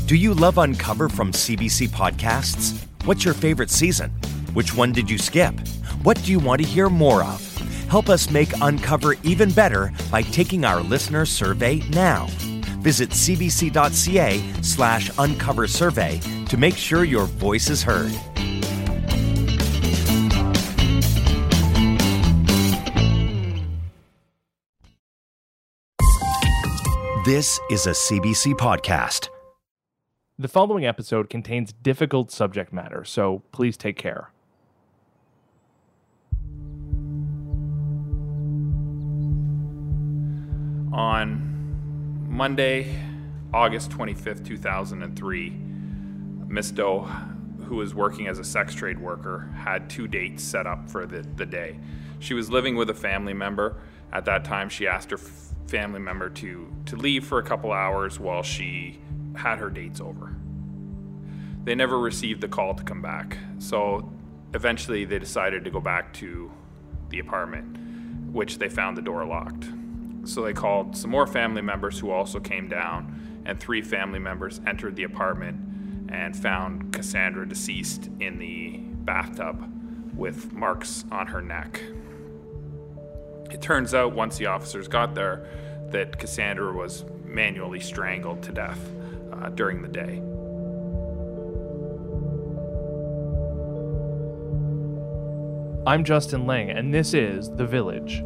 Do you love Uncover from CBC Podcasts? What's your favorite season? Which one did you skip? What do you want to hear more of? Help us make Uncover even better by taking our listener survey now. Visit cbc.ca/uncover survey to make sure your voice is heard. This is a CBC podcast. The following episode contains difficult subject matter, so please take care. On Monday, August 25th, 2003, Miss Doe, who was working as a sex trade worker, had 2 dates set up for the day. She was living with a family member. At that time, she asked her family member to leave for a couple hours while she had her dates over. They never received the call to come back, so eventually they decided to go back to the apartment, which they found the door locked. So they called some more family members who also came down, and 3 family members entered the apartment and found Cassandra deceased in the bathtub with marks on her neck. It turns out, once the officers got there, that Cassandra was manually strangled to death during the day. I'm Justin Lang, and this is The Village.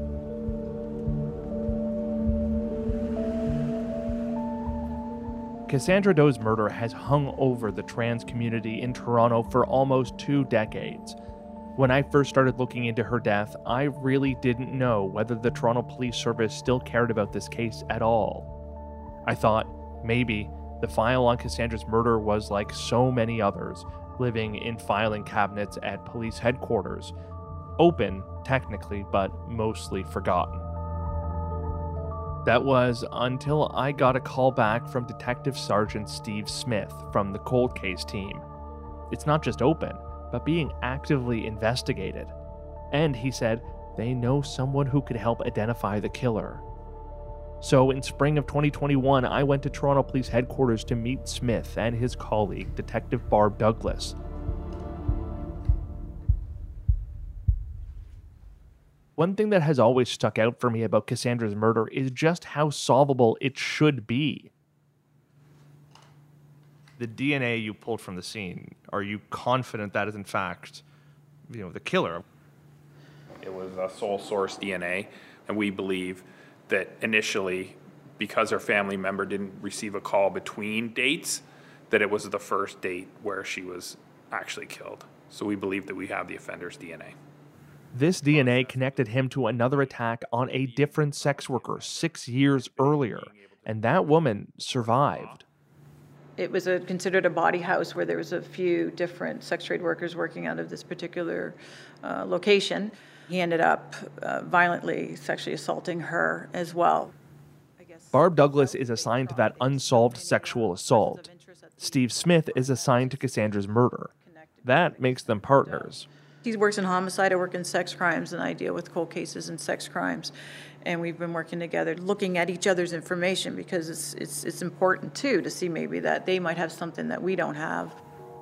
Cassandra Doe's murder has hung over the trans community in Toronto for almost 2 decades. When I first started looking into her death, I really didn't know whether the Toronto Police Service still cared about this case at all. I thought maybe the file on Cassandra's murder was like so many others, living in filing cabinets at police headquarters. Open, technically, but mostly forgotten. That was until I got a call back from Detective Sergeant Steve Smith from the cold case team. It's not just open, but being actively investigated. And he said they know someone who could help identify the killer. So in spring of 2021, I went to Toronto Police Headquarters to meet Smith and his colleague, Detective Barb Douglas. One thing that has always stuck out for me about Cassandra's murder is just how solvable it should be. The DNA you pulled from the scene, are you confident that is in fact, the killer? It was a sole source DNA, and we believe that initially, because her family member didn't receive a call between dates, that it was the first date where she was actually killed. So we believe that we have the offender's DNA. This DNA connected him to another attack on a different sex worker 6 years earlier, and that woman survived. It was considered a body house where there was a few different sex trade workers working out of this particular location. He ended up violently sexually assaulting her as well. Barb Douglas is assigned to that unsolved sexual assault. Steve Smith is assigned to Cassandra's murder. That makes them partners. He works in homicide, I work in sex crimes, and I deal with cold cases and sex crimes. And we've been working together, looking at each other's information because it's important, too, to see maybe that they might have something that we don't have.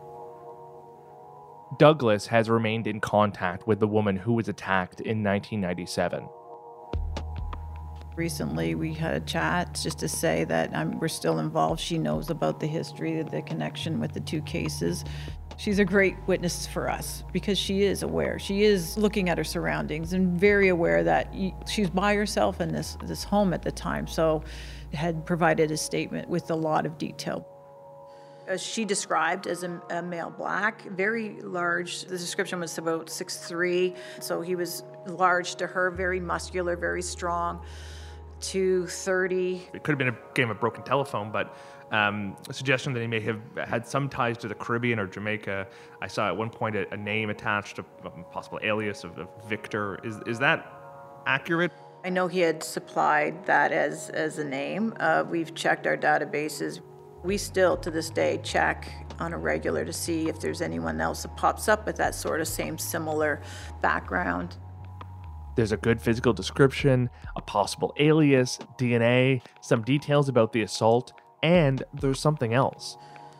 Douglas has remained in contact with the woman who was attacked in 1997. Recently, we had a chat just to say that we're still involved. She knows about the history, the connection with the 2 cases. She's a great witness for us because she is aware. She is looking at her surroundings and very aware that she's by herself in this home at the time, so had provided a statement with a lot of detail. She described as a male black, very large. The description was about 6'3", so he was large to her, very muscular, very strong, 230. It could have been a game of broken telephone, but a suggestion that he may have had some ties to the Caribbean or Jamaica. I saw at one point a name attached, a possible alias of Victor. Is that accurate? I know he had supplied that as a name. We've checked our databases. We still, to this day, check on a regular to see if there's anyone else that pops up with that sort of same similar background. There's a good physical description, a possible alias, DNA, some details about the assault, and there's something else.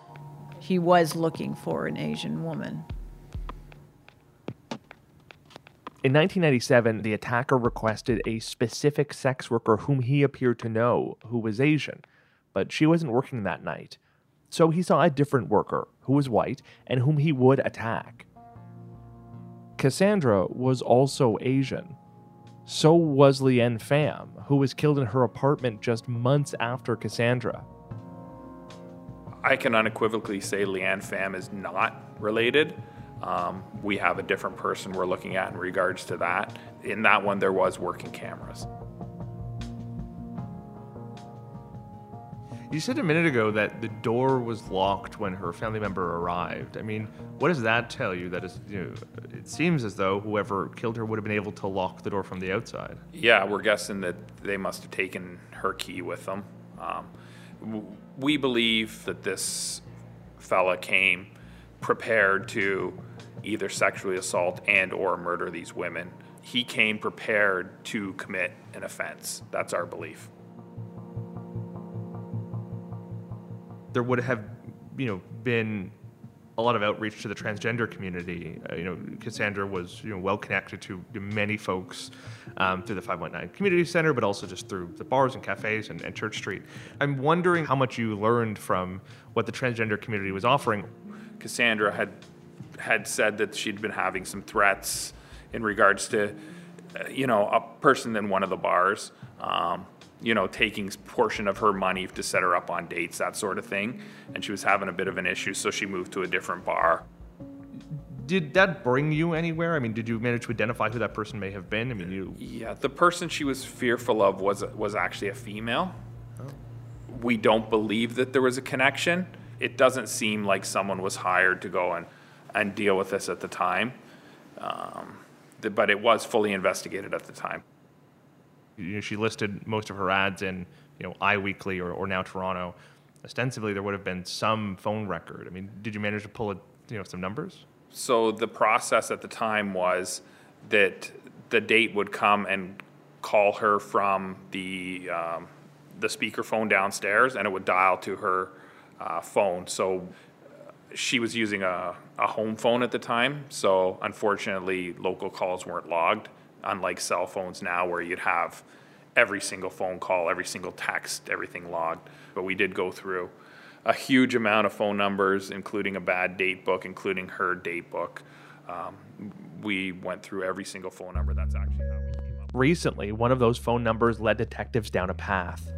he was looking for an Asian woman. In 1997, the attacker requested a specific sex worker whom he appeared to know who was Asian, but she wasn't working that night. So he saw a different worker who was white and whom he would attack. Cassandra was also Asian. So was Liane Pham, who was killed in her apartment just months after Cassandra. I can unequivocally say Liane Pham is not related. We have a different person we're looking at in regards to that. In that one, there was working cameras. You said a minute ago that the door was locked when her family member arrived. I mean, what does that tell you? That is, it seems as though whoever killed her would have been able to lock the door from the outside. Yeah, we're guessing that they must have taken her key with them. We believe that this fella came prepared to either sexually assault and or murder these women. He came prepared to commit an offense. That's our belief. There would have, been a lot of outreach to the transgender community. Cassandra was, well connected to many folks through the 519 Community Center, but also just through the bars and cafes and Church Street. I'm wondering how much you learned from what the transgender community was offering. Cassandra had said that she'd been having some threats in regards to, a person in one of the bars, taking a portion of her money to set her up on dates, that sort of thing. And she was having a bit of an issue, so she moved to a different bar. Did that bring you anywhere? I mean, did you manage to identify who that person may have been? I mean, Yeah, the person she was fearful of was actually a female. Oh. We don't believe that there was a connection. It doesn't seem like someone was hired to go and deal with this at the time. But it was fully investigated at the time. She listed most of her ads in, iWeekly or Now Toronto. Ostensibly, there would have been some phone record. I mean, did you manage to pull some numbers? So the process at the time was that the date would come and call her from the speakerphone downstairs, and it would dial to her phone. So she was using a home phone at the time. So unfortunately, local calls weren't logged, unlike cell phones now where you'd have every single phone call, every single text, everything logged. But we did go through a huge amount of phone numbers, including a bad date book, including her date book. We went through every single phone number. That's actually how we came up. Recently, one of those phone numbers led detectives down a path.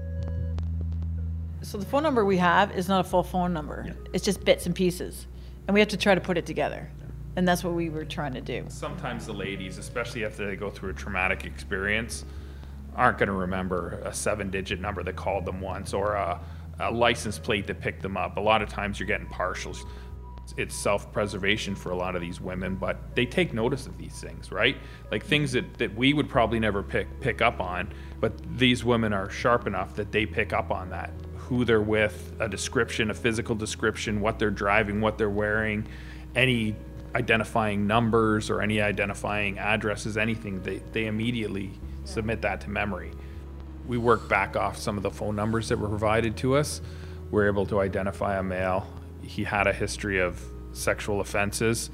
So the phone number we have is not a full phone number. Yeah. It's just bits and pieces. And we have to try to put it together. And that's what we were trying to do. Sometimes the ladies, especially after they go through a traumatic experience, aren't going to remember a 7-digit number that called them once or a license plate that picked them up. A lot of times you're getting partials. It's self-preservation for a lot of these women, but they take notice of these things, right? Like things that we would probably never pick up on, but these women are sharp enough that they pick up on that. Who they're with, a description, a physical description, what they're driving, what they're wearing, any identifying numbers or any identifying addresses, anything, they immediately submit that to memory. We work back off some of the phone numbers that were provided to us. We're able to identify a male. He had a history of sexual offenses.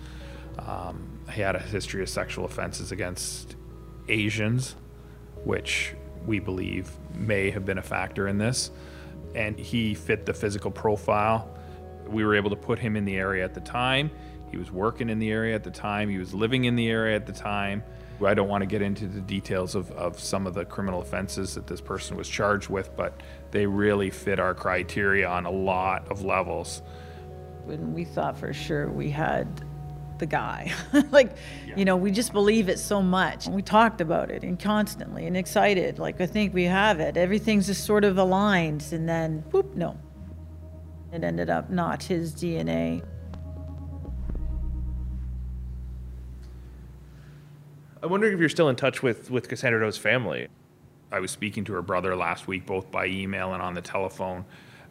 He had a history of sexual offenses against Asians, which we believe may have been a factor in this. And he fit the physical profile. We were able to put him in the area at the time. He was working in the area at the time. He was living in the area at the time. I don't want to get into the details of some of the criminal offenses that this person was charged with, but they really fit our criteria on a lot of levels. When we thought for sure we had the guy, we just believe it so much. We talked about it and constantly and excited, I think we have it. Everything's just sort of aligned, and then, boop, no. It ended up not his DNA. I'm wondering if you're still in touch with Cassandra Doe's family. I was speaking to her brother last week, both by email and on the telephone.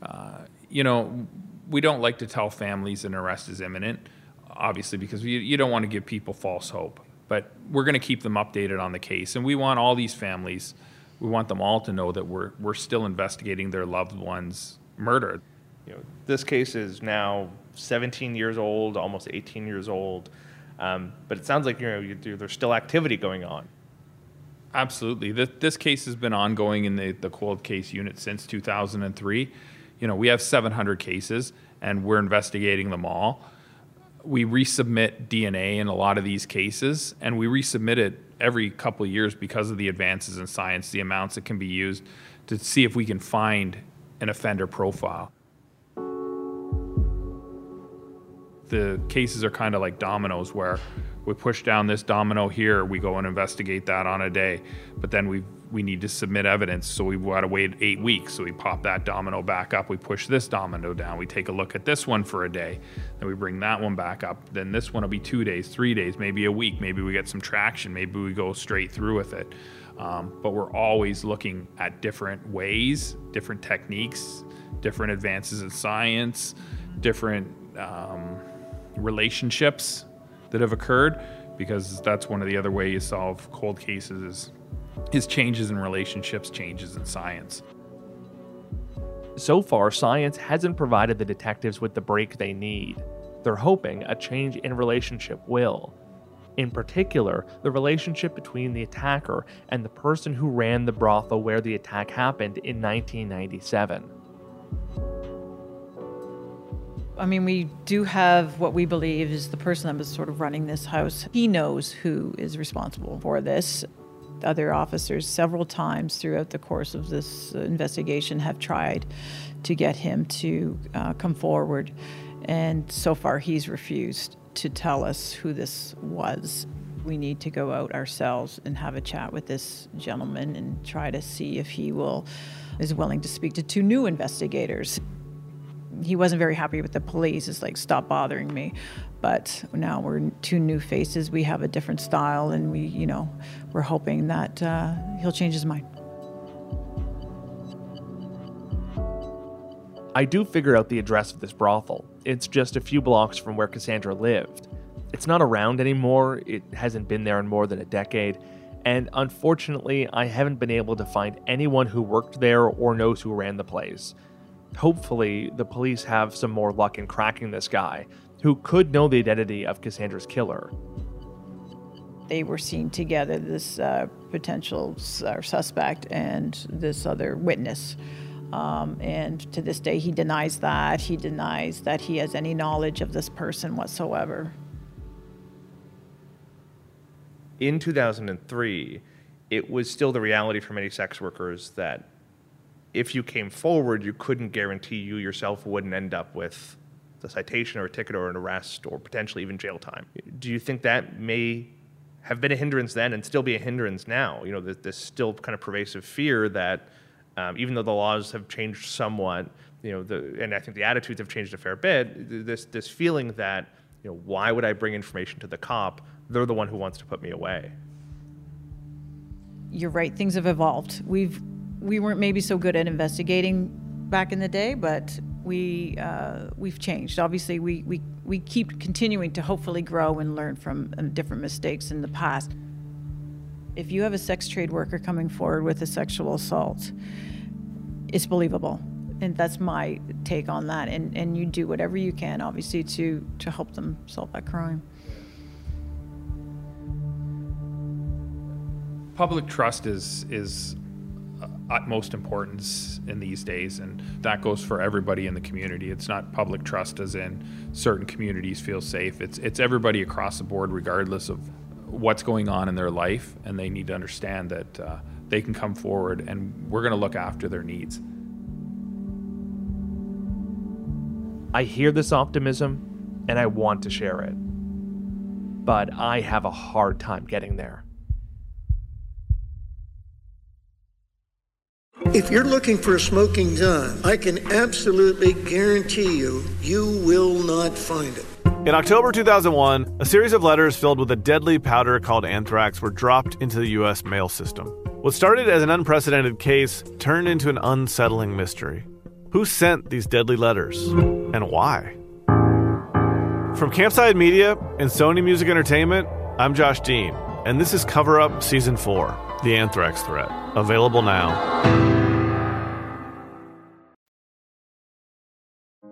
We don't like to tell families an arrest is imminent, obviously, because you don't want to give people false hope. But we're going to keep them updated on the case, and we want all these families, we want them all to know that we're still investigating their loved one's murder. This case is now 17 years old, almost 18 years old, but it sounds like there's still activity going on. Absolutely. This case has been ongoing in the cold case unit since 2003. We have 700 cases, and we're investigating them all. We resubmit DNA in a lot of these cases, and we resubmit it every couple of years because of the advances in science, the amounts that can be used to see if we can find an offender profile. The cases are kind of like dominoes, where we push down this domino here, we go and investigate that on a day, but then we need to submit evidence, so we've got to wait 8 weeks. So we pop that domino back up, we push this domino down, we take a look at this one for a day, then we bring that one back up, then this one will be 2 days, 3 days, maybe a week, maybe we get some traction, maybe we go straight through with it. But we're always looking at different ways, different techniques, different advances in science, different relationships that have occurred, because that's one of the other ways you solve cold cases is changes in relationships, changes in science. So far, science hasn't provided the detectives with the break they need. They're hoping a change in relationship will. In particular, the relationship between the attacker and the person who ran the brothel where the attack happened in 1997. We do have what we believe is the person that was sort of running this house. He knows who is responsible for this. Other officers several times throughout the course of this investigation have tried to get him to come forward. And so far he's refused to tell us who this was. We need to go out ourselves and have a chat with this gentleman and try to see if he is willing to speak to 2 new investigators. He wasn't very happy with the police. It's like, stop bothering me. But now we're 2 new faces. We have a different style, and we're hoping that he'll change his mind. I do figure out the address of this brothel. It's just a few blocks from where Cassandra lived. It's not around anymore. It hasn't been there in more than a decade. And unfortunately, I haven't been able to find anyone who worked there or knows who ran the place. Hopefully, the police have some more luck in cracking this guy, who could know the identity of Cassandra's killer. They were seen together, this potential suspect and this other witness. And to this day, he denies that. He denies that he has any knowledge of this person whatsoever. In 2003, it was still the reality for many sex workers that if you came forward, you couldn't guarantee you yourself wouldn't end up with the citation or a ticket or an arrest or potentially even jail time. Do you think that may have been a hindrance then and still be a hindrance now? This still kind of pervasive fear that even though the laws have changed somewhat, and I think the attitudes have changed a fair bit, this feeling that, why would I bring information to the cop? They're the one who wants to put me away. You're right. Things have evolved. We weren't maybe so good at investigating back in the day, but we've changed. Obviously, we keep continuing to hopefully grow and learn from different mistakes in the past. If you have a sex trade worker coming forward with a sexual assault, it's believable. And that's my take on that. And you do whatever you can, obviously, to help them solve that crime. Public trust is utmost importance in these days, and that goes for everybody in the community. It's not public trust as in certain communities feel safe. It's everybody across the board, regardless of what's going on in their life, and they need to understand that they can come forward and we're going to look after their needs. I hear this optimism and I want to share it, but I have a hard time getting there. If you're looking for a smoking gun, I can absolutely guarantee you will not find it. In October 2001, a series of letters filled with a deadly powder called anthrax were dropped into the U.S. mail system. What started as an unprecedented case turned into an unsettling mystery. Who sent these deadly letters, and why? From Campside Media and Sony Music Entertainment, I'm Josh Dean, and this is Cover Up Season 4, The Anthrax Threat, available now.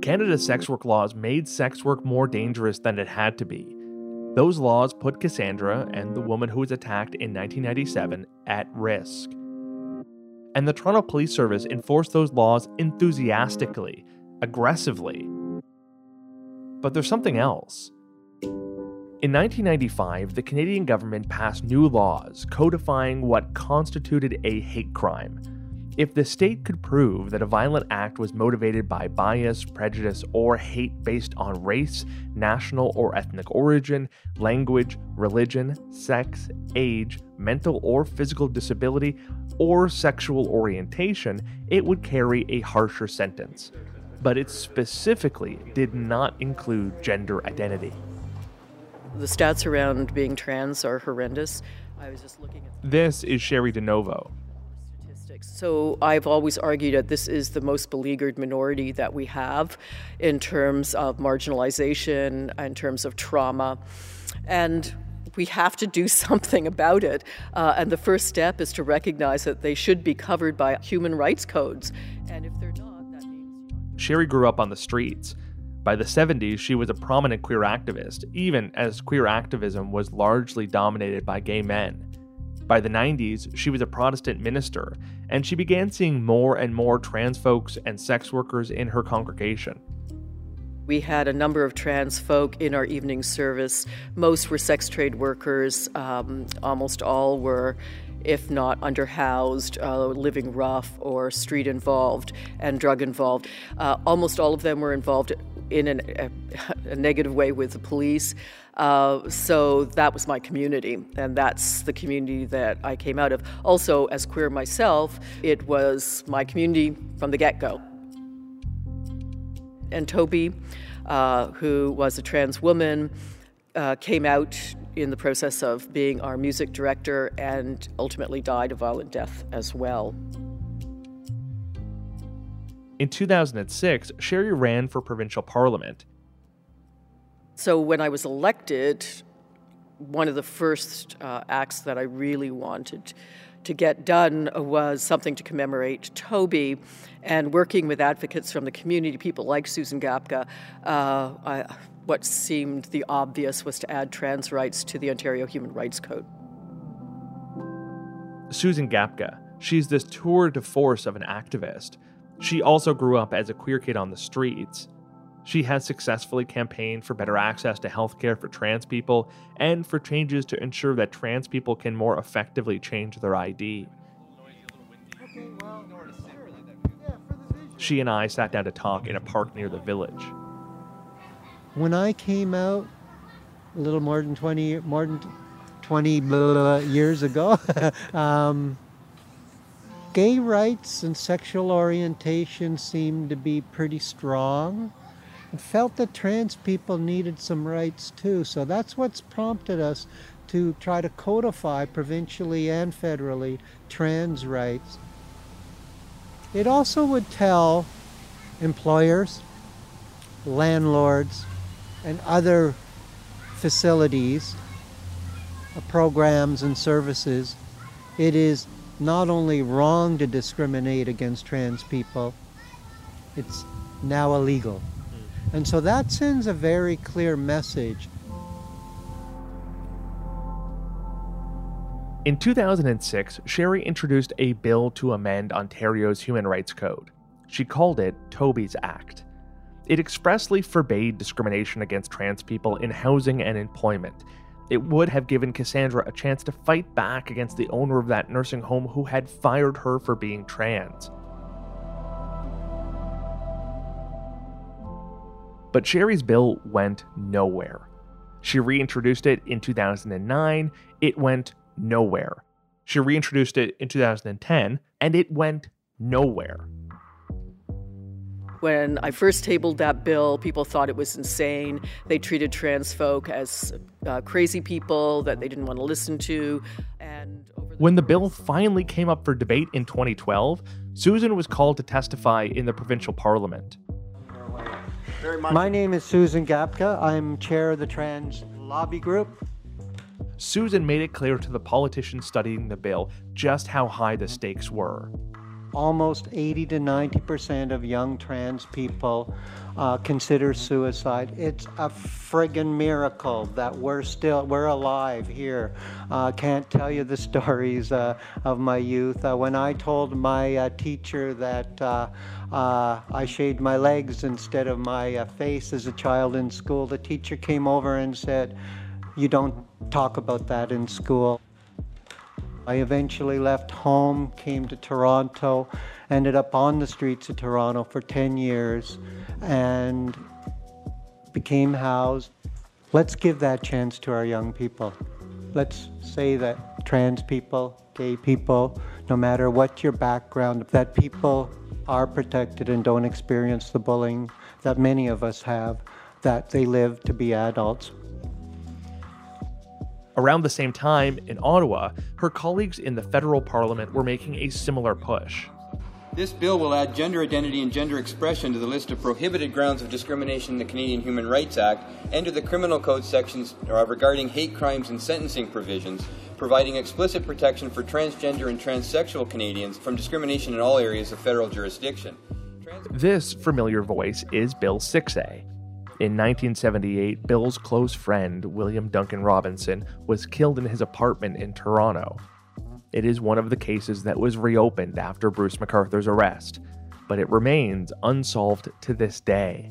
Canada's sex work laws made sex work more dangerous than it had to be. Those laws put Cassandra and the woman who was attacked in 1997 at risk. And the Toronto Police Service enforced those laws enthusiastically, aggressively. But there's something else. In 1995, the Canadian government passed new laws codifying what constituted a hate crime. If the state could prove that a violent act was motivated by bias, prejudice, or hate based on race, national or ethnic origin, language, religion, sex, age, mental or physical disability, or sexual orientation, it would carry a harsher sentence. But it specifically did not include gender identity. The stats around being trans are horrendous. I was just looking at This is Sherry DeNovo. statistics. So I've always argued that this is the most beleaguered minority that we have in terms of marginalization, in terms of trauma. And we have to do something about it. And the first step is to recognize that they should be covered by human rights codes. And if they're not, that means... Sherry grew up on the streets. By the 70s, she was a prominent queer activist, even as queer activism was largely dominated by gay men. By the 90s, she was a Protestant minister, and she began seeing more and more trans folks and sex workers in her congregation. We had a number of trans folk in our evening service. Most were sex trade workers. Almost all were, if not underhoused, living rough or street involved and drug involved. Almost all of them were involved in a negative way with the police. So that was my community, and that's the community that I came out of. Also, as queer myself, it was my community from the get-go. And Toby, who was a trans woman, came out in the process of being our music director and ultimately died a violent death as well. In 2006, Sherry ran for provincial parliament. So when I was elected, one of the first acts that I really wanted to get done was something to commemorate Toby, and working with advocates from the community, people like Susan Gapka, what seemed the obvious was to add trans rights to the Ontario Human Rights Code. Susan Gapka, she's this tour de force of an activist. She also grew up as a queer kid on the streets. She has successfully campaigned for better access to healthcare for trans people and for changes to ensure that trans people can more effectively change their ID. She and I sat down to talk in a park near the village. When I came out a little more than 20 years ago, gay rights and sexual orientation seemed to be pretty strong. I felt that trans people needed some rights too, so that's what's prompted us to try to codify provincially and federally trans rights. It also would tell employers, landlords, and other facilities, programs and services, it is not only wrong to discriminate against trans people, it's now illegal. And so that sends a very clear message. In 2006, Sherry introduced a bill to amend Ontario's Human Rights Code. She called it Toby's Act. It expressly forbade discrimination against trans people in housing and employment. It would have given Cassandra a chance to fight back against the owner of that nursing home who had fired her for being trans. But Sherry's bill went nowhere. She reintroduced it in 2009. It went nowhere. She reintroduced it in 2010, and it went nowhere. When I first tabled that bill, people thought it was insane. They treated trans folk as crazy people that they didn't want to listen to. When the bill finally came up for debate in 2012, Susan was called to testify in the provincial parliament. My name is Susan Gapka. I'm chair of the Trans Lobby Group. Susan made it clear to the politicians studying the bill just how high the stakes were. almost 80 to 90% of young trans people consider suicide. It's a friggin' miracle that we're alive here. Can't tell you the stories of my youth. When I told my teacher that I shaved my legs instead of my face as a child in school, the teacher came over and said, "You don't talk about that in school." I eventually left home, came to Toronto, ended up on the streets of Toronto for 10 years and became housed. Let's give that chance to our young people. Let's say that trans people, gay people, no matter what your background, that people are protected and don't experience the bullying that many of us have, that they live to be adults. Around the same time, in Ottawa, her colleagues in the federal parliament were making a similar push. This bill will add gender identity and gender expression to the list of prohibited grounds of discrimination in the Canadian Human Rights Act and to the Criminal Code sections regarding hate crimes and sentencing provisions, providing explicit protection for transgender and transsexual Canadians from discrimination in all areas of federal jurisdiction. This familiar voice is Bill 6A. In 1978, Bill's close friend, William Duncan Robinson, was killed in his apartment in Toronto. It is one of the cases that was reopened after Bruce McArthur's arrest, but it remains unsolved to this day.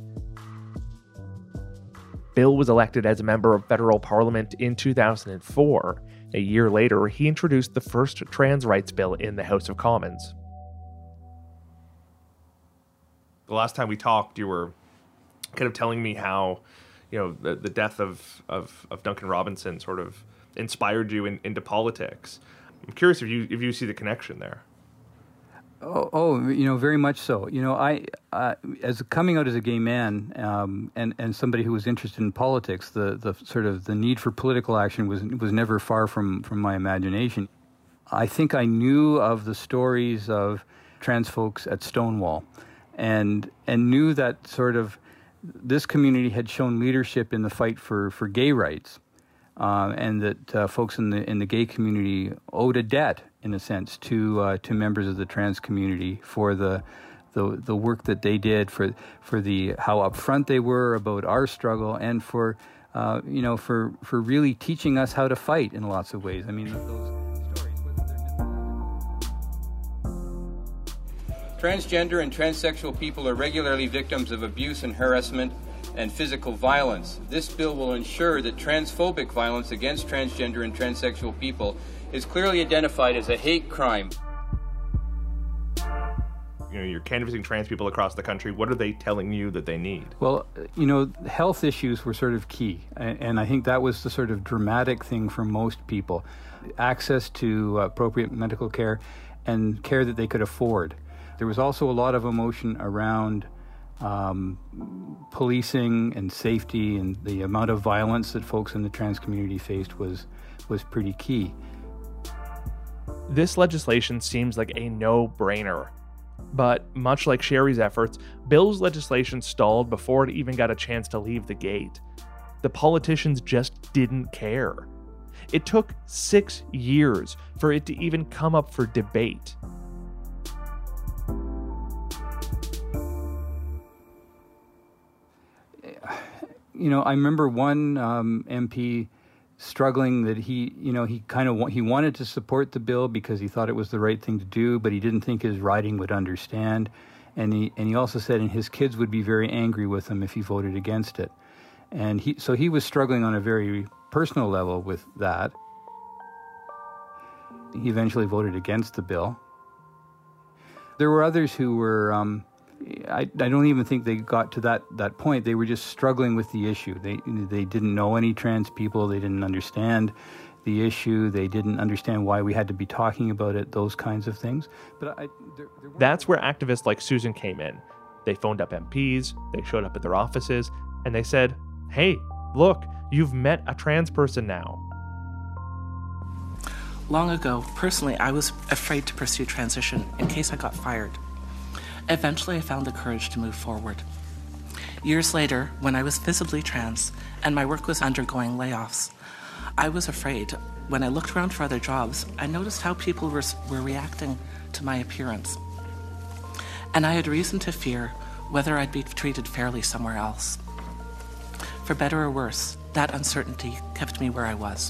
Bill was elected as a member of federal parliament in 2004. A year later, he introduced the first trans rights bill in the House of Commons. The last time we talked, you were kind of telling me how, the death of Duncan Robinson sort of inspired you into politics. I'm curious if you see the connection there. Very much so. I as coming out as a gay man and somebody who was interested in politics, the sort of the need for political action was never far from my imagination. I think I knew of the stories of trans folks at Stonewall, and knew that sort of this community had shown leadership in the fight for gay rights, and that folks in the gay community owed a debt, in a sense, to members of the trans community for the work that they did, for the how upfront they were about our struggle, and for really teaching us how to fight in lots of ways. I mean, those stories. Transgender and transsexual people are regularly victims of abuse and harassment and physical violence. This bill will ensure that transphobic violence against transgender and transsexual people is clearly identified as a hate crime. You're canvassing trans people across the country. What are they telling you that they need? Well, health issues were sort of key. And I think that was the sort of dramatic thing for most people. Access to appropriate medical care and care that they could afford. There was also a lot of emotion around policing and safety, and the amount of violence that folks in the trans community faced was pretty key. This legislation seems like a no-brainer. But much like Sherry's efforts, Bill's legislation stalled before it even got a chance to leave the gate. The politicians just didn't care. It took 6 years for it to even come up for debate. I remember one MP struggling that he wanted to support the bill because he thought it was the right thing to do, but he didn't think his riding would understand. And he also said his kids would be very angry with him if he voted against it. And he was struggling on a very personal level with that. He eventually voted against the bill. There were others who were, I don't even think they got to that point. They were just struggling with the issue. They didn't know any trans people. They didn't understand the issue. They didn't understand why we had to be talking about it, those kinds of things. But that's where activists like Susan came in. They phoned up MPs, they showed up at their offices, and they said, "Hey, look, you've met a trans person now." Long ago, personally, I was afraid to pursue transition in case I got fired. Eventually, I found the courage to move forward. Years later, when I was visibly trans and my work was undergoing layoffs, I was afraid. When I looked around for other jobs, I noticed how people were reacting to my appearance. and I had reason to fear whether I'd be treated fairly somewhere else. For better or worse, that uncertainty kept me where I was.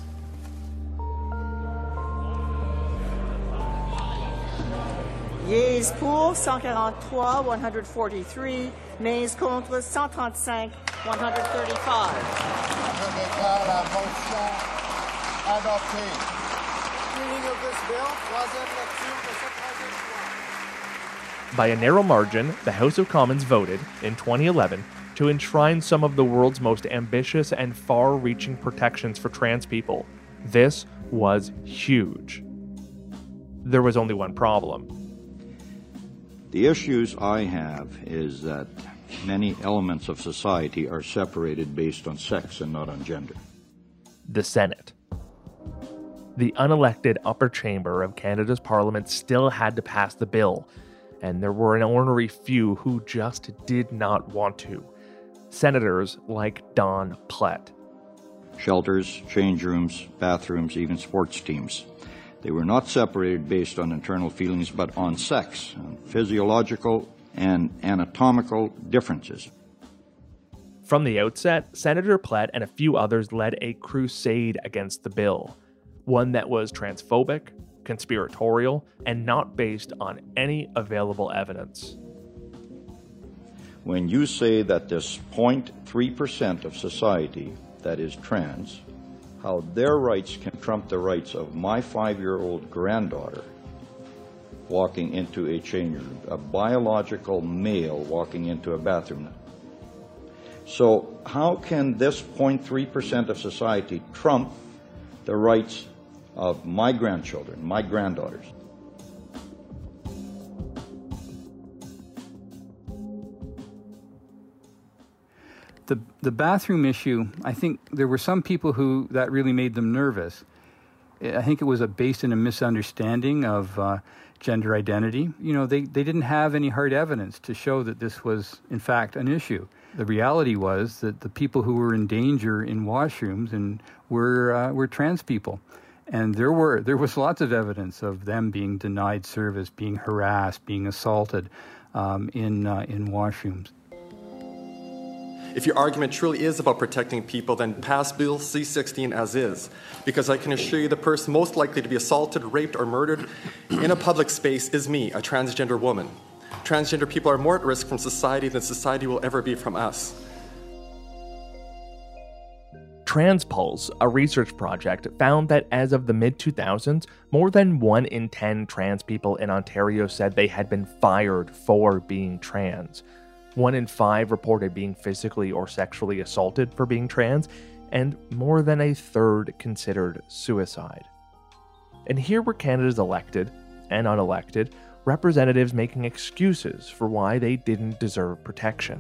Yeas pour 143, 143. Nays contre 135, 135. Je déclare la motion adoptée. Reading of this bill, troisième lecture de ce troisième point. By a narrow margin, the House of Commons voted, in 2011, to enshrine some of the world's most ambitious and far-reaching protections for trans people. This was huge. There was only one problem. The issues I have is that many elements of society are separated based on sex and not on gender. The Senate. The unelected upper chamber of Canada's Parliament still had to pass the bill, and there were an ornery few who just did not want to. Senators like Don Plett. Shelters, change rooms, bathrooms, even sports teams. They were not separated based on internal feelings, but on sex, on physiological and anatomical differences. From the outset, Senator Plett and a few others led a crusade against the bill, one that was transphobic, conspiratorial, and not based on any available evidence. When you say that this 0.3% of society that is trans, how their rights can trump the rights of my 5-year-old granddaughter walking into a change room, a biological male walking into a bathroom. So how can this 0.3% of society trump the rights of my grandchildren, my granddaughters? The bathroom issue, I think there were some people who that really made them nervous. I think it was based in a misunderstanding of gender identity. You know, they didn't have any hard evidence to show that this was, in fact, an issue. The reality was that the people who were in danger in washrooms were trans people. And there was lots of evidence of them being denied service, being harassed, being assaulted in washrooms. If your argument truly is about protecting people, then pass Bill C-16 as is, because I can assure you the person most likely to be assaulted, raped, or murdered in a public space is me, a transgender woman. Transgender people are more at risk from society than society will ever be from us. TransPulse, a research project, found that as of the mid-2000s, more than 1 in 10 trans people in Ontario said they had been fired for being trans. 1 in 5 reported being physically or sexually assaulted for being trans, and more than a third considered suicide. And here were Canada's elected and unelected representatives making excuses for why they didn't deserve protection.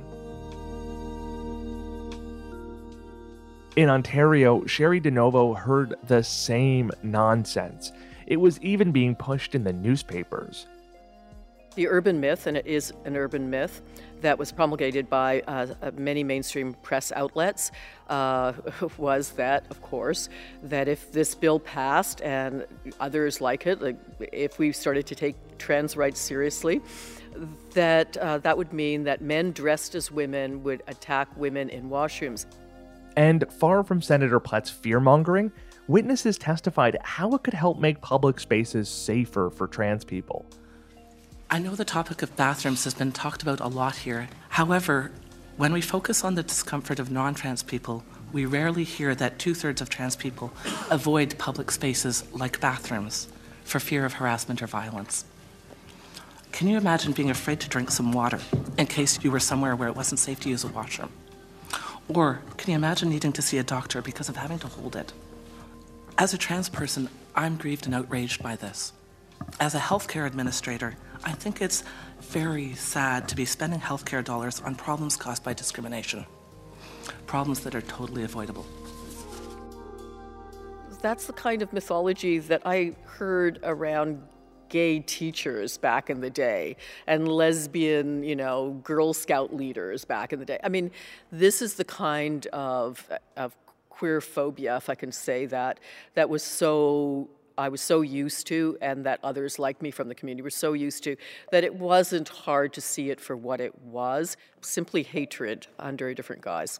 In Ontario, Sherry DeNovo heard the same nonsense. It was even being pushed in the newspapers. The urban myth, and it is an urban myth, that was promulgated by many mainstream press outlets was that, of course, that if this bill passed and others like it, like if we started to take trans rights seriously, that would mean that men dressed as women would attack women in washrooms. And far from Senator Plett's fear-mongering, witnesses testified how it could help make public spaces safer for trans people. I know the topic of bathrooms has been talked about a lot here. However, when we focus on the discomfort of non-trans people, we rarely hear that 2/3 of trans people avoid public spaces like bathrooms for fear of harassment or violence. Can you imagine being afraid to drink some water in case you were somewhere where it wasn't safe to use a washroom? Or can you imagine needing to see a doctor because of having to hold it? As a trans person, I'm grieved and outraged by this. As a healthcare administrator, I think it's very sad to be spending healthcare dollars on problems caused by discrimination. Problems that are totally avoidable. That's the kind of mythology that I heard around gay teachers back in the day and lesbian, Girl Scout leaders back in the day. I mean, this is the kind of queer phobia, if I can say that was so I was so used to, and that others like me from the community were so used to, that it wasn't hard to see it for what it was, simply hatred under a different guise.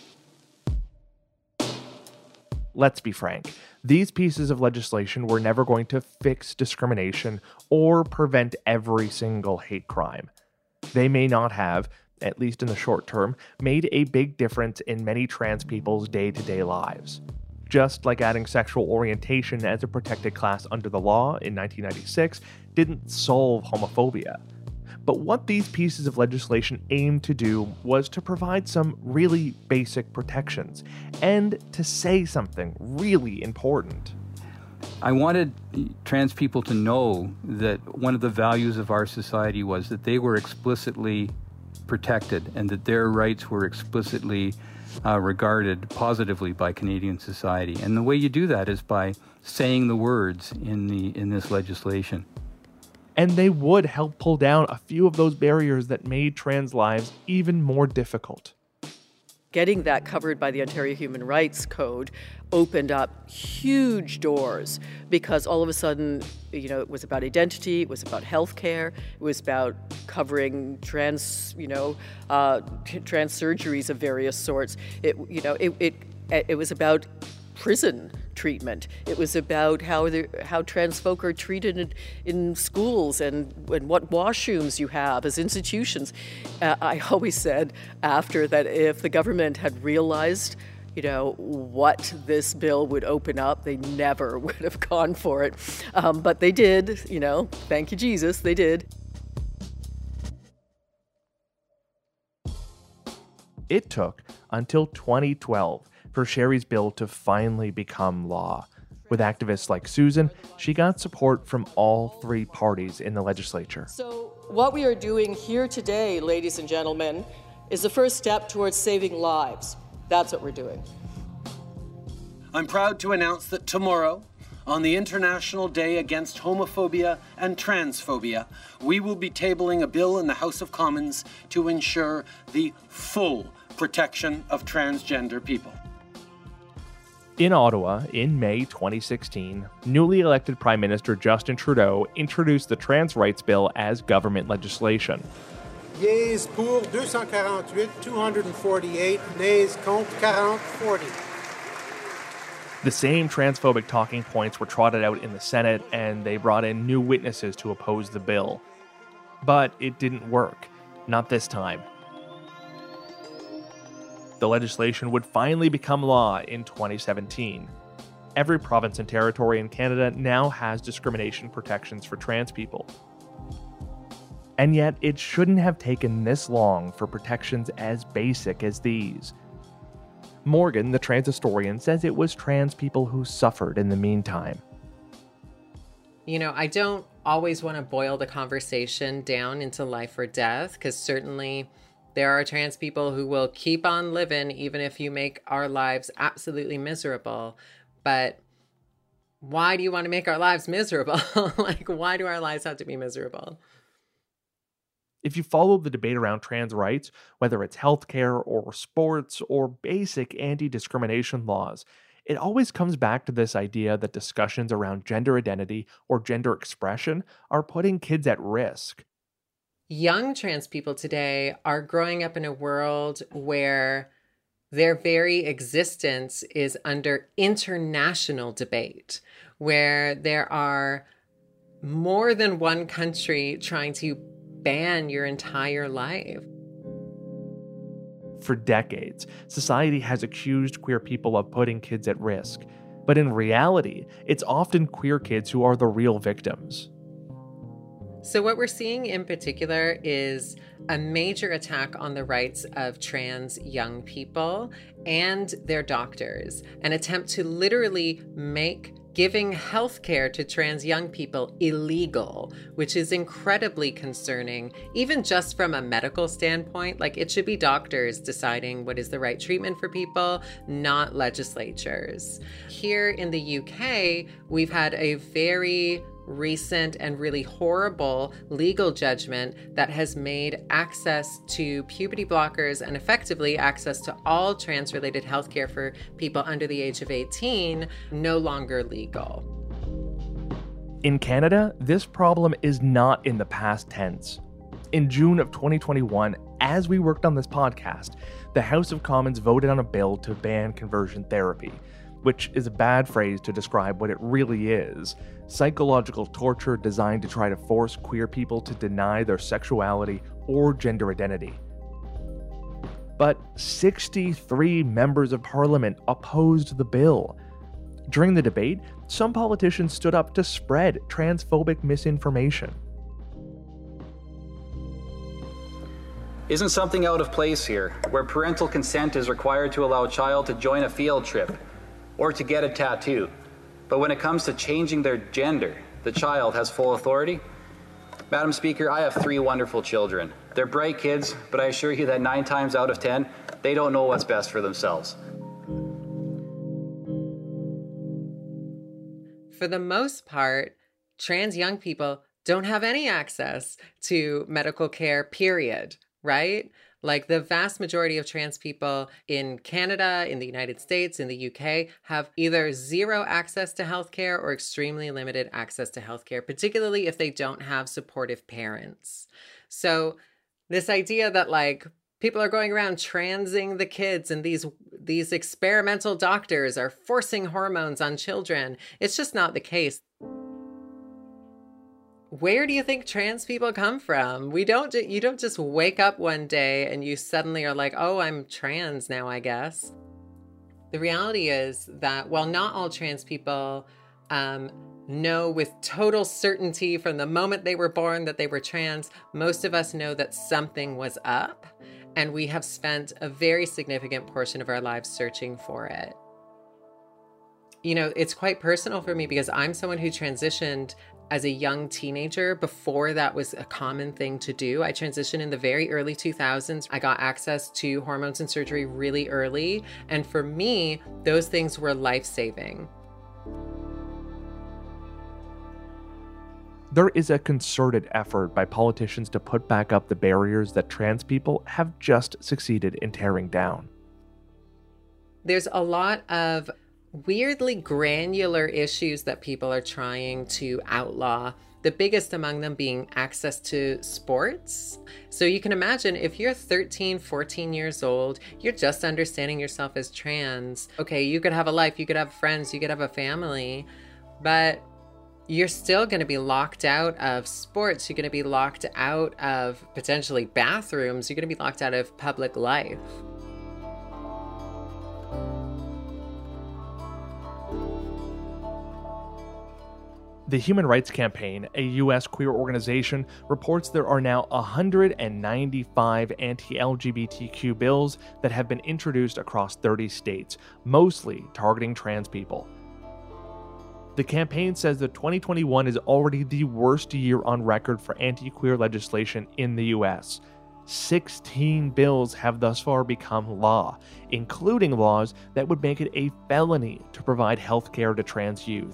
Let's be frank, these pieces of legislation were never going to fix discrimination or prevent every single hate crime. They may not have, at least in the short term, made a big difference in many trans people's day-to-day lives. Just like adding sexual orientation as a protected class under the law in 1996 didn't solve homophobia. But what these pieces of legislation aimed to do was to provide some really basic protections and to say something really important. I wanted trans people to know that one of the values of our society was that they were explicitly protected and that their rights were explicitly regarded positively by Canadian society. And the way you do that is by saying the words in this legislation. And they would help pull down a few of those barriers that made trans lives even more difficult. Getting that covered by the Ontario Human Rights Code opened up huge doors because all of a sudden, it was about identity, it was about healthcare, it was about covering trans surgeries of various sorts. It was about prison treatment. It was about how trans folk are treated in schools and what washrooms you have as institutions. I always said after that if the government had realized what this bill would open up, they never would have gone for it. But they did, thank you, Jesus, they did. It took until 2012 for Sherry's bill to finally become law. With activists like Susan, she got support from all three parties in the legislature. So what we are doing here today, ladies and gentlemen, is the first step towards saving lives. That's what we're doing. I'm proud to announce that tomorrow, on the International Day Against Homophobia and Transphobia, we will be tabling a bill in the House of Commons to ensure the full protection of transgender people. In Ottawa, in May 2016, newly elected Prime Minister Justin Trudeau introduced the Trans Rights Bill as government legislation. Yeas pour 248, 248, nays contre 40, 40. The same transphobic talking points were trotted out in the Senate, and they brought in new witnesses to oppose the bill. But it didn't work. Not this time. The legislation would finally become law in 2017. Every province and territory in Canada now has discrimination protections for trans people. And yet, it shouldn't have taken this long for protections as basic as these. Morgan, the trans historian, says it was trans people who suffered in the meantime. I don't always want to boil the conversation down into life or death, because certainly there are trans people who will keep on living even if you make our lives absolutely miserable. But why do you want to make our lives miserable? Why do our lives have to be miserable? If you follow the debate around trans rights, whether it's healthcare or sports or basic anti-discrimination laws, it always comes back to this idea that discussions around gender identity or gender expression are putting kids at risk. Young trans people today are growing up in a world where their very existence is under international debate, where there are more than one country trying to ban your entire life. For decades, society has accused queer people of putting kids at risk, but in reality, it's often queer kids who are the real victims. So what we're seeing in particular is a major attack on the rights of trans young people and their doctors, an attempt to literally make giving healthcare to trans young people illegal, which is incredibly concerning, even just from a medical standpoint. It should be doctors deciding what is the right treatment for people, not legislatures. Here in the UK, we've had a very recent and really horrible legal judgment that has made access to puberty blockers and effectively access to all trans-related healthcare for people under the age of 18 no longer legal. In Canada, this problem is not in the past tense. In June of 2021, as we worked on this podcast, the House of Commons voted on a bill to ban conversion therapy, which is a bad phrase to describe what it really is: psychological torture designed to try to force queer people to deny their sexuality or gender identity. But 63 members of parliament opposed the bill. During the debate, some politicians stood up to spread transphobic misinformation. Isn't something out of place here, where parental consent is required to allow a child to join a field trip or to get a tattoo? But when it comes to changing their gender, the child has full authority? Madam Speaker, I have 3 wonderful children. They're bright kids, but I assure you that 9 times out of 10, they don't know what's best for themselves. For the most part, trans young people don't have any access to medical care, period, right? Like the vast majority of trans people in Canada, in the United States, in the UK have either zero access to healthcare or extremely limited access to healthcare, particularly if they don't have supportive parents. So this idea that like people are going around transing the kids and these experimental doctors are forcing hormones on children, it's just not the case. Where do you think trans people come from? You don't just wake up one day and you suddenly are like, oh, I'm trans now, I guess. The reality is that while not all trans people know with total certainty from the moment they were born that they were trans, most of us know that something was up, and we have spent a very significant portion of our lives searching for it. You know, it's quite personal for me because I'm someone who transitioned as a young teenager before that was a common thing to do. I transitioned in the very early 2000s. I got access to hormones and surgery really early. And for me, those things were life-saving. There is a concerted effort by politicians to put back up the barriers that trans people have just succeeded in tearing down. There's a lot of weirdly granular issues that people are trying to outlaw. The biggest among them being access to sports. So you can imagine if you're 13, 14 years old, you're just understanding yourself as trans. Okay, you could have a life, you could have friends, you could have a family, but you're still going to be locked out of sports. You're going to be locked out of potentially bathrooms. You're going to be locked out of public life. The Human Rights Campaign, a U.S. queer organization, reports there are now 195 anti-LGBTQ bills that have been introduced across 30 states, mostly targeting trans people. The campaign says that 2021 is already the worst year on record for anti-queer legislation in the U.S. 16 bills have thus far become law, including laws that would make it a felony to provide health care to trans youth.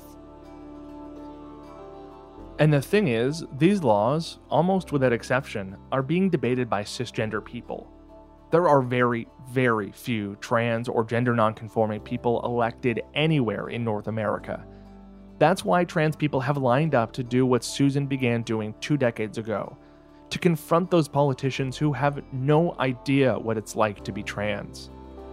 And the thing is, these laws, almost without exception, are being debated by cisgender people. There are very, very few trans or gender nonconforming people elected anywhere in North America. That's why trans people have lined up to do what Susan began doing 2 decades ago, to confront those politicians who have no idea what it's like to be trans.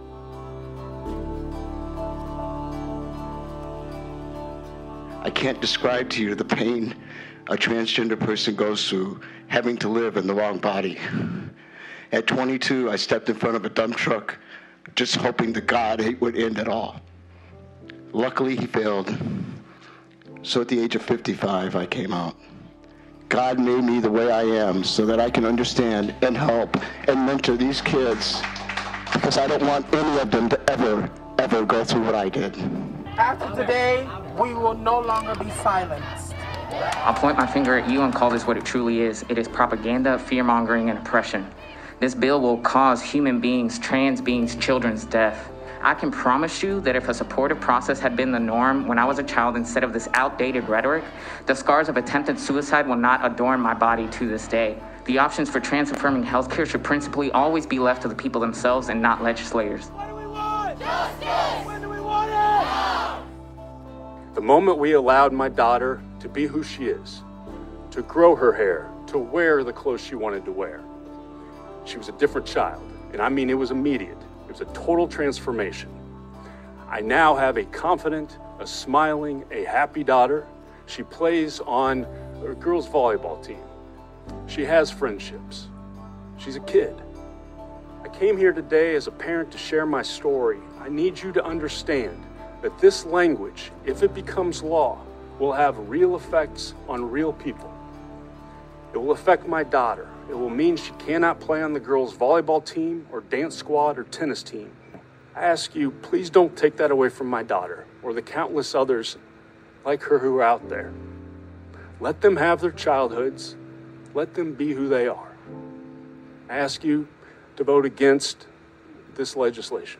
I can't describe to you the pain a transgender person goes through having to live in the wrong body. At 22, I stepped in front of a dump truck just hoping that God hate would end it all. Luckily, he failed. So at the age of 55, I came out. God made me the way I am so that I can understand and help and mentor these kids, because I don't want any of them to ever go through what I did. After today, we will no longer be silenced. I'll point my finger at you and call this what it truly is. It is propaganda, fear-mongering, and oppression. This bill will cause human beings, trans beings, children's death. I can promise you that if a supportive process had been the norm when I was a child instead of this outdated rhetoric, the scars of attempted suicide will not adorn my body to this day. The options for trans-affirming healthcare should principally always be left to the people themselves and not legislators. What do we want? Justice! When do we want it? Now! The moment we allowed my daughter to be who she is, to grow her hair, to wear the clothes she wanted to wear. She was a different child, and I mean it was immediate. It was a total transformation. I now have a confident, a smiling, a happy daughter. She plays on a girls' volleyball team. She has friendships. She's a kid. I came here today as a parent to share my story. I need you to understand that this language, if it becomes law, will have real effects on real people. It will affect my daughter. It will mean she cannot play on the girls' volleyball team or dance squad or tennis team. I ask you, please don't take that away from my daughter or the countless others like her who are out there. Let them have their childhoods. Let them be who they are. I ask you to vote against this legislation.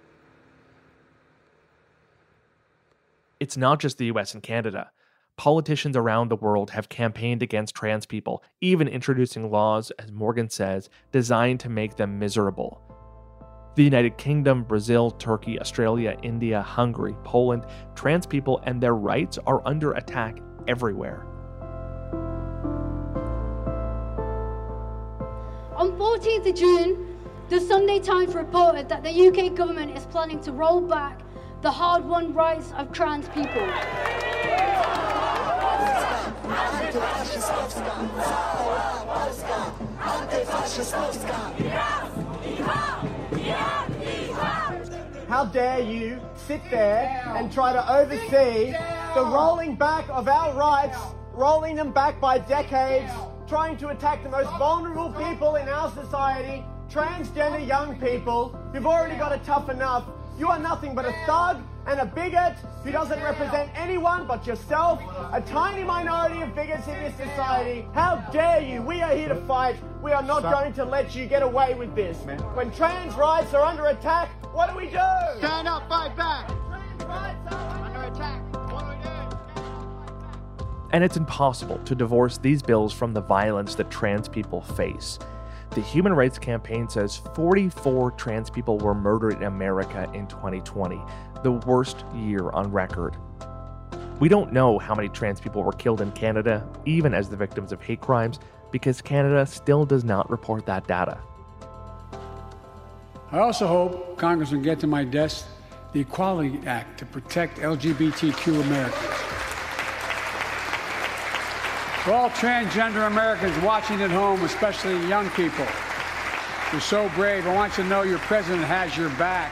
It's not just the US and Canada. Politicians around the world have campaigned against trans people, even introducing laws, as Morgan says, designed to make them miserable. The United Kingdom, Brazil, Turkey, Australia, India, Hungary, Poland, trans people and their rights are under attack everywhere. On 14th of June, the Sunday Times reported that the UK government is planning to roll back the hard-won rights of trans people. How dare you sit there and try to oversee the rolling back of our rights, rolling them back by decades, trying to attack the most vulnerable people in our society, transgender young people who've already got it tough enough. You are nothing but a thug and a bigot who doesn't represent anyone but yourself, a tiny minority of bigots in this society. How dare you? We are here to fight. We are not going to let you get away with this. When trans rights are under attack, what do we do? Stand up, fight back. Trans rights are under attack. What do we do? And it's impossible to divorce these bills from the violence that trans people face. The Human Rights Campaign says 44 trans people were murdered in America in 2020, the worst year on record. We don't know how many trans people were killed in Canada, even as the victims of hate crimes, because Canada still does not report that data. I also hope Congress will get to my desk the Equality Act to protect LGBTQ Americans. For all transgender Americans watching at home, especially young people, you're so brave. I want you to know your president has your back.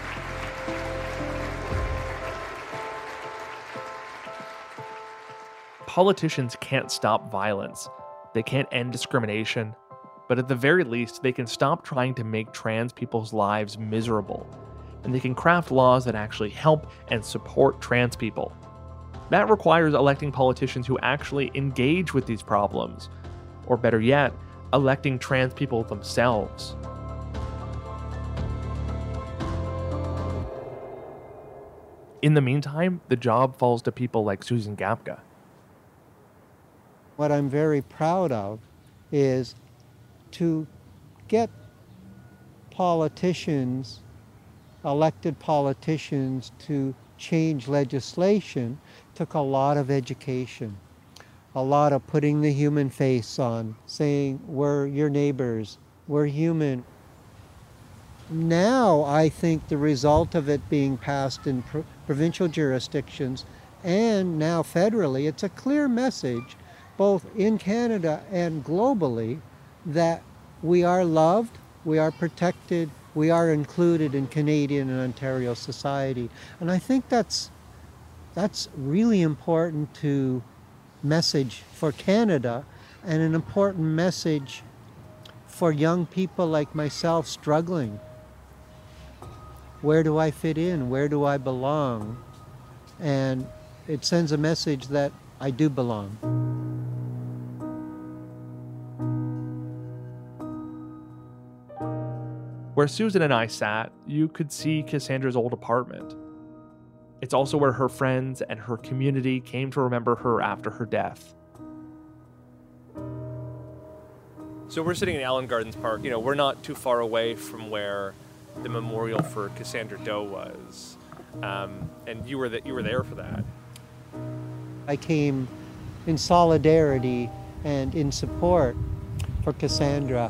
Politicians can't stop violence. They can't end discrimination. But at the very least, they can stop trying to make trans people's lives miserable. And they can craft laws that actually help and support trans people. That requires electing politicians who actually engage with these problems. Or better yet, electing trans people themselves. In the meantime, the job falls to people like Susan Gapka. What I'm very proud of is to get politicians, elected politicians, to change legislation took a lot of education, a lot of putting the human face on, saying we're your neighbors, we're human. Now I think the result of it being passed in provincial jurisdictions and now federally, it's a clear message both in Canada and globally that we are loved, we are protected, we are included in Canadian and Ontario society. And I think that's really important to message for Canada and an important message for young people like myself struggling. Where do I fit in? Where do I belong? And it sends a message that I do belong. Where Susan and I sat, you could see Cassandra's old apartment. It's also where her friends and her community came to remember her after her death. So we're sitting in Allen Gardens Park. You know, we're not too far away from where the memorial for Cassandra Doe was. And you were there for that. I came in solidarity and in support for Cassandra.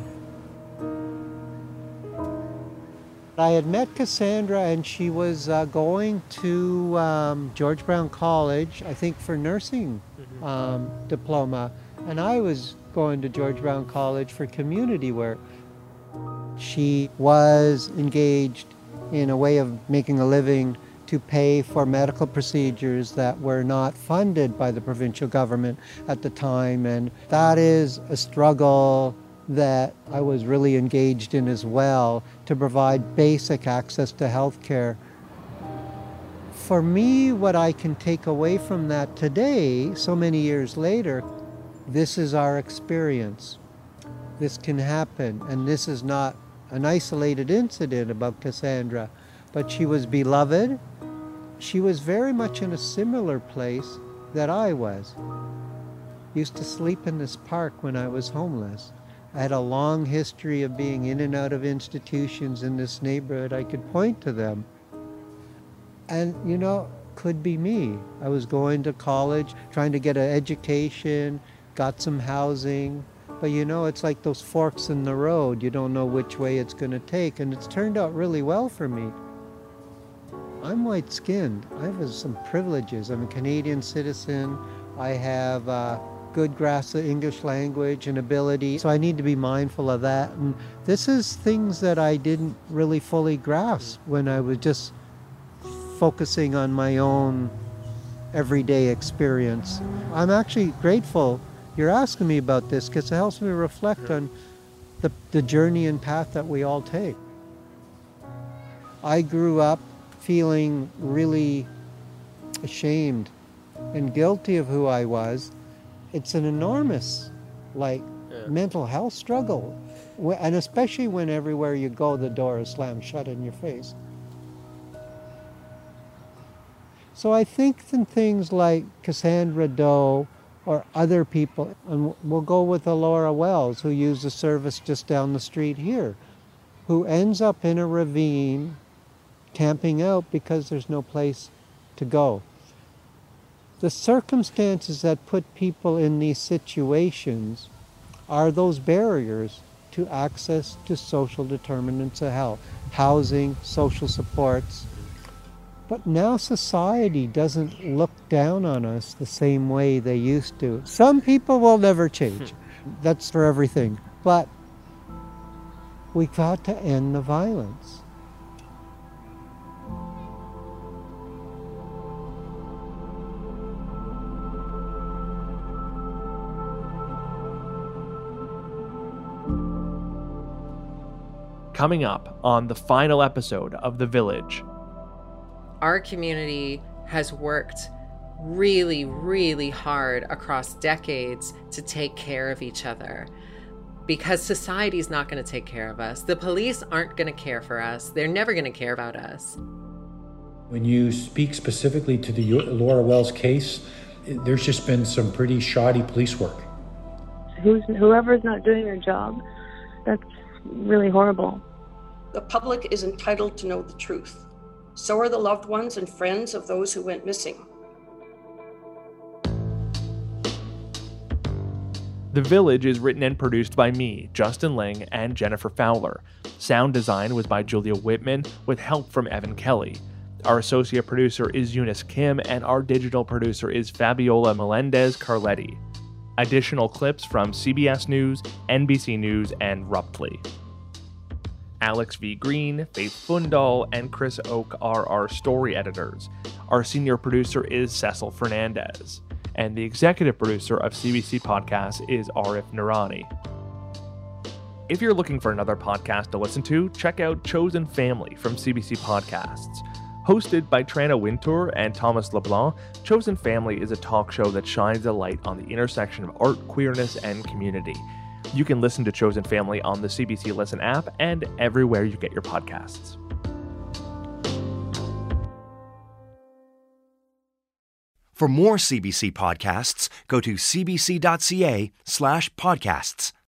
I had met Cassandra and she was going to George Brown College, I think for nursing diploma, and I was going to George Brown College for community work. She was engaged in a way of making a living to pay for medical procedures that were not funded by the provincial government at the time, and that is a struggle that I was really engaged in as well, to provide basic access to health care. For me, what I can take away from that today, so many years later, this is our experience. This can happen, and this is not an isolated incident about Cassandra, but she was beloved. She was very much in a similar place that I was. Used to sleep in this park when I was homeless. I had a long history of being in and out of institutions in this neighborhood. I could point to them. And, you know, could be me. I was going to college, trying to get an education, got some housing. But, you know, it's like those forks in the road. You don't know which way it's going to take. And it's turned out really well for me. I'm white-skinned. I have some privileges. I'm a Canadian citizen. I have good grasp of English language and ability, so I need to be mindful of that. And this is things that I didn't really fully grasp when I was just focusing on my own everyday experience. I'm actually grateful you're asking me about this, because it helps me reflect on the journey and path that we all take. I grew up feeling really ashamed and guilty of who I was. It's an enormous, mental health struggle. And especially when everywhere you go, the door is slammed shut in your face. So I think in things like Cassandra Doe or other people, and we'll go with Laura Wells, who used the service just down the street here, who ends up in a ravine camping out because there's no place to go. The circumstances that put people in these situations are those barriers to access to social determinants of health, housing, social supports. But now society doesn't look down on us the same way they used to. Some people will never change. That's for everything. But we've got to end the violence. Coming up on the final episode of The Village. Our community has worked really, really hard across decades to take care of each other, because society's not going to take care of us. The police aren't going to care for us. They're never going to care about us. When you speak specifically to the Laura Wells case, there's just been some pretty shoddy police work. Whoever's not doing their job, that's really horrible. The public is entitled to know the truth. So are the loved ones and friends of those who went missing. The Village is written and produced by me, Justin Ling, and Jennifer Fowler. Sound design was by Julia Whitman, with help from Evan Kelly. Our associate producer is Eunice Kim, and our digital producer is Fabiola Melendez-Carletti. Additional clips from CBS News, NBC News, and Ruptly. Alex V. Green, Faith Fundal, and Chris Oak are our story editors. Our senior producer is Cecil Fernandez. And the executive producer of CBC Podcasts is Arif Noorani. If you're looking for another podcast to listen to, check out Chosen Family from CBC Podcasts. Hosted by Trana Wintour and Thomas LeBlanc, Chosen Family is a talk show that shines a light on the intersection of art, queerness, and community. You can listen to Chosen Family on the CBC Listen app and everywhere you get your podcasts. For more CBC podcasts, go to cbc.ca/podcasts.